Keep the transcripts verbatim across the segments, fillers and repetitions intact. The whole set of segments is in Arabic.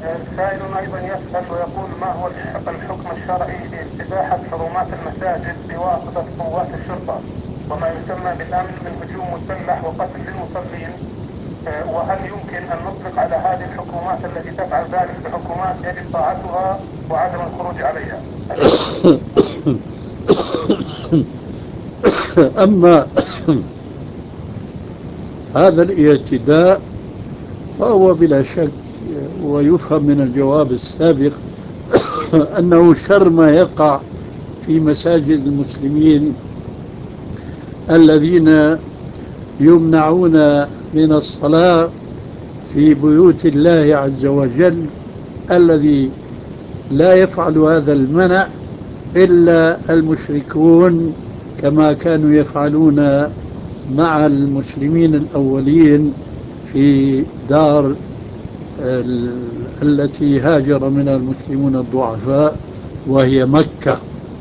السائل أيضا يسأل ويقول: ما هو الحكم الشرعي في إباحة حرمات المساجد بواسطة قوات الشرطة وما يسمى بالأمن من هجوم مسلح وقتل للمصلين؟ وهل يمكن أن نطلق على هذه الحكومات التي تفعل ذلك بحكومات يجب طاعتها وعدم الخروج عليها؟ أما هذا الاعتداء فهو بلا شك، ويفهم من الجواب السابق أنه شر ما يقع في مساجد المسلمين الذين يمنعون من الصلاة في بيوت الله عز وجل، الذي لا يفعل هذا المنع إلا المشركون كما كانوا يفعلون مع المسلمين الأولين في دار التي هاجر منها المسلمون الضعفاء وهي مكة.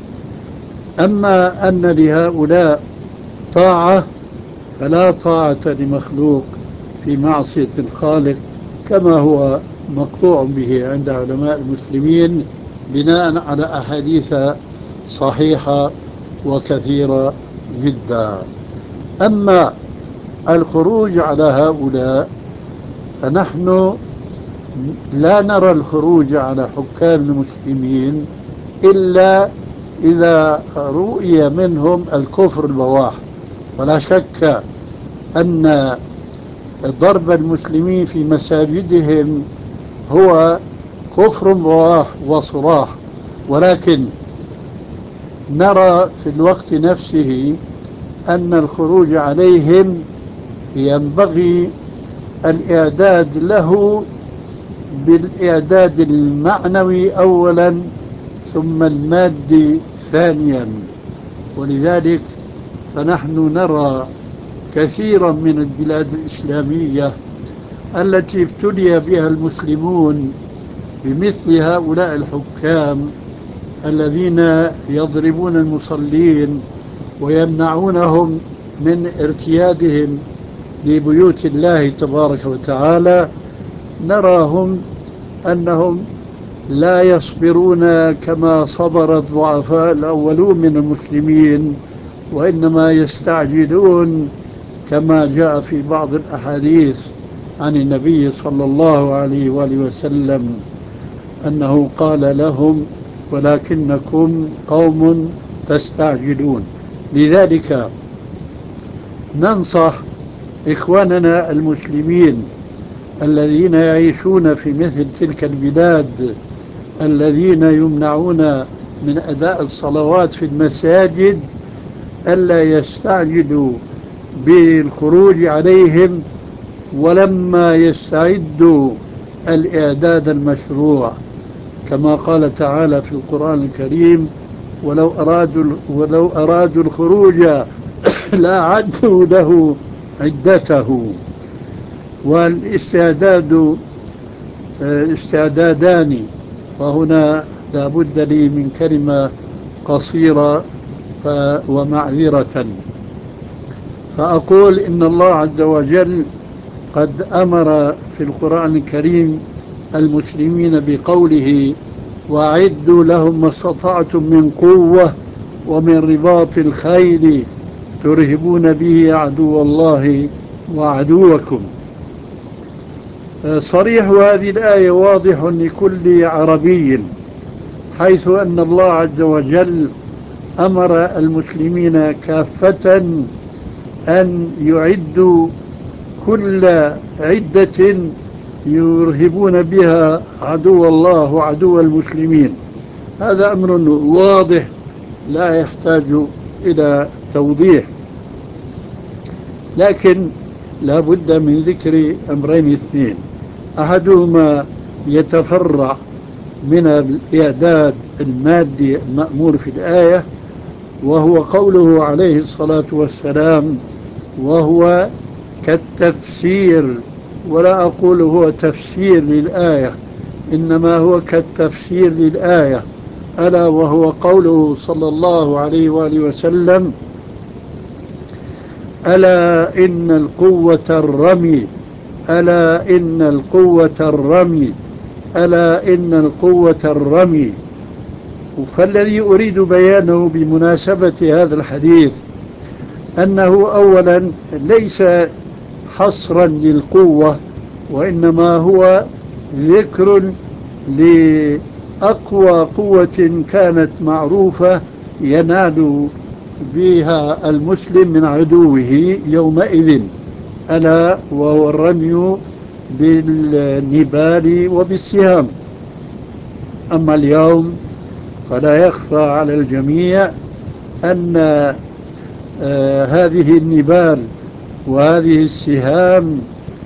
أما أن لهؤلاء طاعة فلا طاعة لمخلوق في معصية الخالق كما هو مقطوع به عند علماء المسلمين بناء على أحاديث صحيحة وكثيرة جدا. أما الخروج على هؤلاء فنحن لا نرى الخروج على حكام المسلمين إلا إذا رؤي منهم الكفر البواح. ولا شك أن ضرب المسلمين في مساجدهم هو كفر بواح وصراح، ولكن نرى في الوقت نفسه أن الخروج عليهم ينبغي الإعداد له بالإعداد المعنوي أولا ثم المادي ثانيا. ولذلك فنحن نرى كثيرا من البلاد الإسلامية التي ابتلي بها المسلمون بمثل هؤلاء الحكام الذين يضربون المصلين ويمنعونهم من ارتيادهم لبيوت الله تبارك وتعالى، نراهم أنهم لا يصبرون كما صبر الضعفاء الأولون من المسلمين، وإنما يستعجلون كما جاء في بعض الأحاديث عن النبي صلى الله عليه وآله وسلم أنه قال لهم: ولكنكم قوم تستعجلون. لذلك ننصح إخواننا المسلمين الذين يعيشون في مثل تلك البلاد الذين يمنعون من أداء الصلوات في المساجد ألا يستعجلوا بالخروج عليهم ولما يستعدوا الإعداد المشروع، كما قال تعالى في القرآن الكريم: ولو أرادوا, ولو أرادوا الخروج لأعدوا له عدته. والاستعداد استعدادان، وهنا لا بد لي من كلمة قصيرة ومعذرة، فأقول إن الله عز وجل قد أمر في القرآن الكريم المسلمين بقوله: وأعدوا لهم ما استطعتم من قوة ومن رباط الخيل ترهبون به عدو الله وعدوكم. صريح هذه الآية واضح لكل عربي، حيث أن الله عز وجل أمر المسلمين كافة أن يعدوا كل عدة يرهبون بها عدو الله وعدو المسلمين. هذا أمر واضح لا يحتاج إلى توضيح، لكن لا بد من ذكر أمرين اثنين: أحدهما يتفرع من الإعداد المادي المأمور في الآية، وهو قوله عليه الصلاة والسلام، وهو كالتفسير، ولا أقول هو تفسير للآية، إنما هو كالتفسير للآية، ألا وهو قوله صلى الله عليه وآله وسلم: ألا إن القوة الرمي ألا إن القوة الرمي ألا إن القوة الرمي. فالذي أريد بيانه بمناسبة هذا الحديث أنه أولا ليس حصرا للقوة، وإنما هو ذكر لأقوى قوة كانت معروفة ينال بها المسلم من عدوه يومئذ، ألا وهو الرمي بالنبال وبالسهام. أما اليوم فلا يخفى على الجميع أن آه هذه النبال وهذه السهام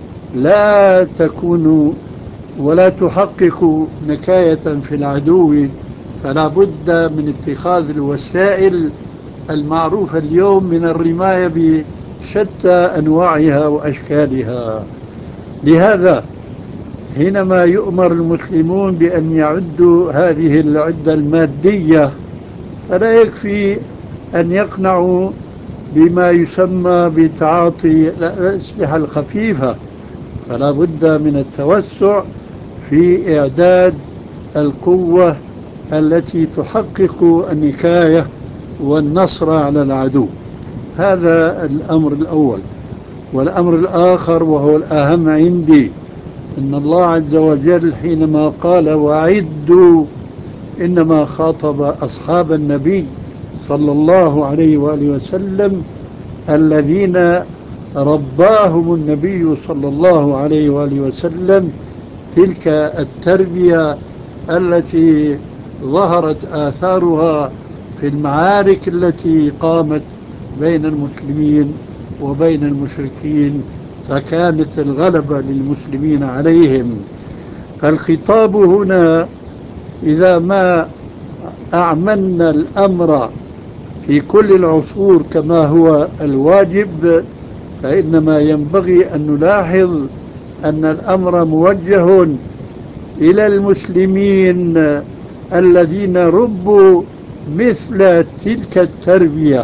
لا تكون ولا تحقق نكاية في العدو، فلا بد من اتخاذ الوسائل المعروفة اليوم من الرماية بشتى أنواعها وأشكالها. لهذا حينما يؤمر المسلمون بأن يعدوا هذه العدة المادية، فلا يكفي أن يقنعوا بما يسمى بتعاطي الأسلحة الخفيفة، فلا بد من التوسع في إعداد القوة التي تحقق النكاية والنصر على العدو. هذا الأمر الأول. والأمر الآخر وهو الأهم عندي إن الله عز وجل حينما قال وأعدوا إنما خاطب أصحاب النبي صلى الله عليه وآله وسلم الذين رباهم النبي صلى الله عليه وآله وسلم تلك التربية التي ظهرت آثارها في المعارك التي قامت بين المسلمين وبين المشركين، فكانت الغلبة للمسلمين عليهم. فالخطاب هنا إذا ما أعملنا الأمر في كل العصور كما هو الواجب، فإنما ينبغي أن نلاحظ أن الأمر موجه إلى المسلمين الذين ربوا مثل تلك التربية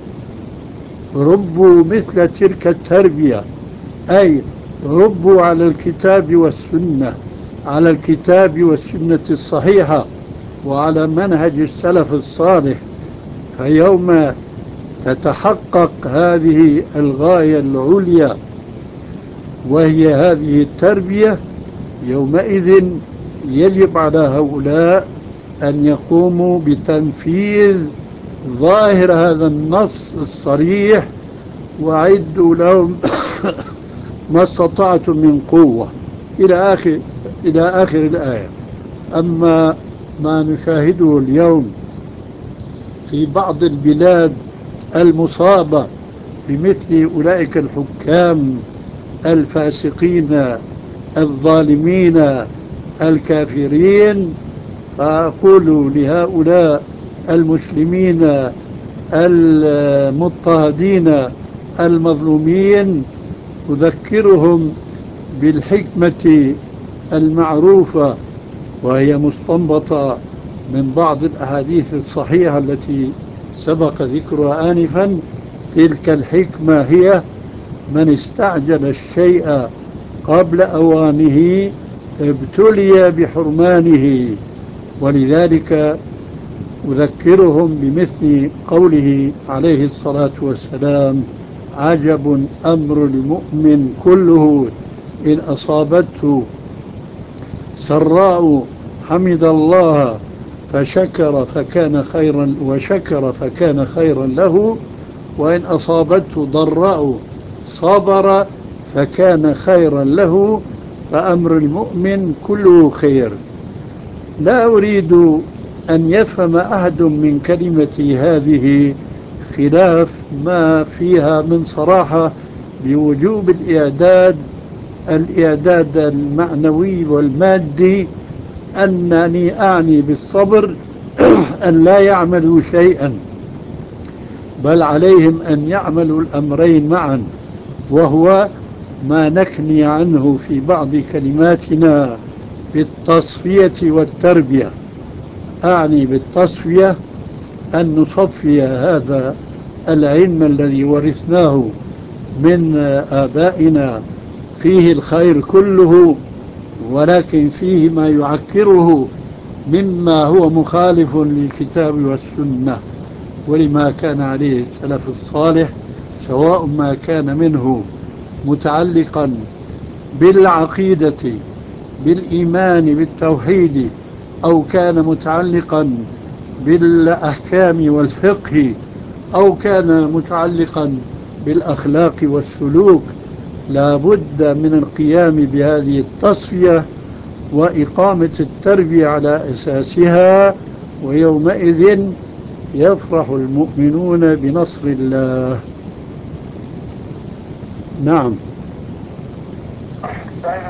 ربوا مثل تلك التربية أي ربوا على الكتاب والسنة على الكتاب والسنة الصحيحة وعلى منهج السلف الصالح. فيوم تتحقق هذه الغاية العليا وهي هذه التربية، يومئذ يجب على هؤلاء أن يقوموا بتنفيذ ظاهر هذا النص الصريح وأعدوا لهم ما استطعتم من قوة إلى آخر إلى آخر الآية. أما ما نشاهده اليوم في بعض البلاد المصابة بمثل أولئك الحكام الفاسقين الظالمين الكافرين، فأقول لهؤلاء المسلمين المضطهدين المظلومين أذكرهم بالحكمة المعروفة وهي مستنبطة من بعض الأحاديث الصحيحة التي سبق ذكرها آنفا. تلك الحكمة هي من استعجل الشيء قبل أوانه ابتلي بحرمانه. ولذلك أذكرهم بمثل قوله عليه الصلاة والسلام عجب أمر المؤمن كله إن أصابته سراء حمد الله فشكر فكان خيرا وشكر فكان خيرا له، وإن أصابته ضراء صبر فكان خيرا له، فأمر المؤمن كله خير. لا أريد أن يفهم أحد من كلمتي هذه خلاف ما فيها من صراحة بوجوب الإعداد الإعداد المعنوي والمادي، أنني أعني بالصبر أن لا يعملوا شيئا، بل عليهم أن يعملوا الأمرين معا، وهو ما نكني عنه في بعض كلماتنا بالتصفية والتربية. أعني بالتصفية أن نصفي هذا العلم الذي ورثناه من آبائنا فيه الخير كله ولكن فيه ما يعكره مما هو مخالف للكتاب والسنة ولما كان عليه السلف الصالح، سواء ما كان منه متعلقا بالعقيدة بالإيمان بالتوحيد، أو كان متعلقا بالأحكام والفقه، أو كان متعلقا بالأخلاق والسلوك. لا بد من القيام بهذه التصفية وإقامة التربية على أساسها، ويومئذ يفرح المؤمنون بنصر الله. نعم.